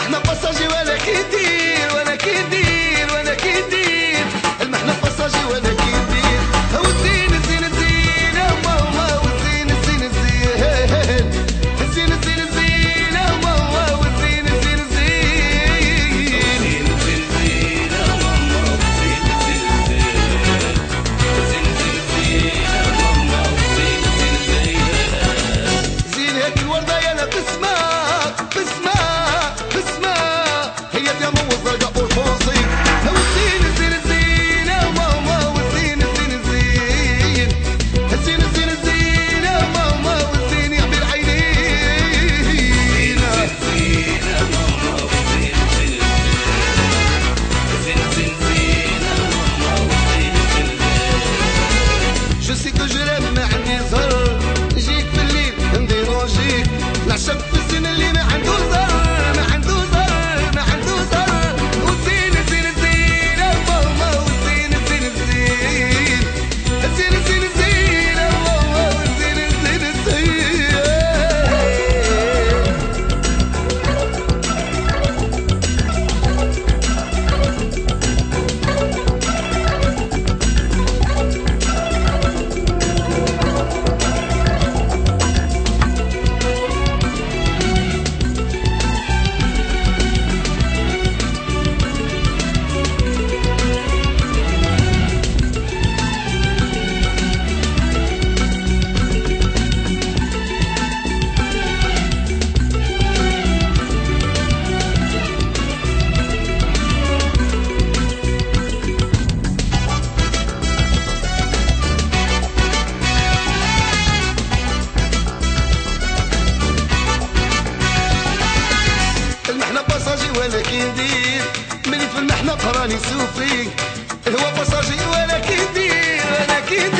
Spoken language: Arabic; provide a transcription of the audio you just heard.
المحنة باساجي ولا كيدير ولا كيدير ولا كيدير، المحنة باساجي ولا كيدير. هو الزين الزين الزين يا ماما، والزين الزين الزين، الزين الزين الزين يا ماما، والزين الزين الزين، الزين الزين الزين يا ماما، والزين الزين الزين، الزين الزين الزين يا ماما، والزين الزين الزين. زين هيك الوردة يلا بسمة بسمة بسمة، هي ديما والزرقاء والفوزي. هو الزين الزين الزين يا ماما، والزين الزين الزين، الزين الزين الزين يا ماما، والزين يعبي العينين. الزين يا ماما، والزين الزين الزين، الزين الزين الزين يا ماما، والزين الزين الزين. جو سي كو جو ريم ما عندي زهر، نجيك في الليل نديرونجيك، نعشق في الزين اللي ما عنده زهر، ما عنده زهر، ما عنده زهر. والزين الزين الزين يا ماما، والزين الزين الزين، الزين الزين الزين يا ماما، والزين الزين الزين. المحنة باساجي ولا كيدير، ملي في المحنة قراني سوفي، هو باساجي ولا كيدير ولا كيدير.